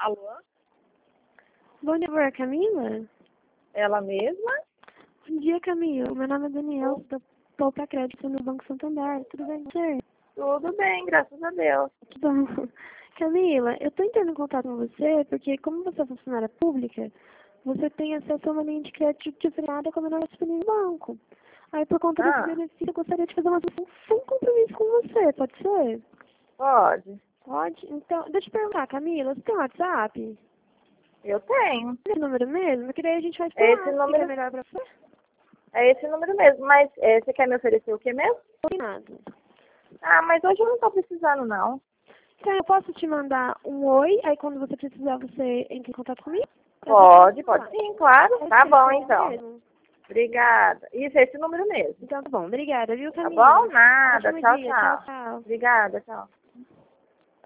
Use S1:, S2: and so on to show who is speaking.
S1: Alô?
S2: Bom dia, Camila?
S1: Ela mesma?
S2: Bom dia, Camila. Meu nome é Daniel, da Poupa Crédito no Banco Santander. Tudo bem com você?
S1: Tudo bem, graças a Deus.
S2: Que bom. Camila, eu tô entrando em contato com você porque, como você é funcionária pública, você tem acesso a uma linha de crédito diferenciada com a menor disponível no banco. Aí, por conta desse benefício, eu gostaria de fazer um compromisso com você, pode ser?
S1: Pode.
S2: Pode? Então, deixa eu te perguntar, Camila, você tem WhatsApp?
S1: Eu tenho.
S2: Esse número mesmo? Que daí a gente vai
S1: É
S2: falar.
S1: esse número,
S2: Fica melhor pra você?
S1: é esse número mesmo. Mas você quer me oferecer o que mesmo?
S2: Combinado.
S1: Ah, mas hoje eu não tô precisando, não.
S2: Então, eu posso te mandar um oi, aí quando você precisar, você entra em contato comigo?
S1: Pode sim, claro.
S2: É
S1: Tá
S2: esse
S1: bom,
S2: número
S1: então.
S2: mesmo?
S1: Obrigada. Isso, é esse número mesmo.
S2: Então, tá bom. Obrigada, viu,
S1: Tá
S2: Camila?
S1: bom? Nada.
S2: Ótimo
S1: Tchau,
S2: dia. Tchau,
S1: tchau.
S2: tchau.
S1: Obrigada, tchau.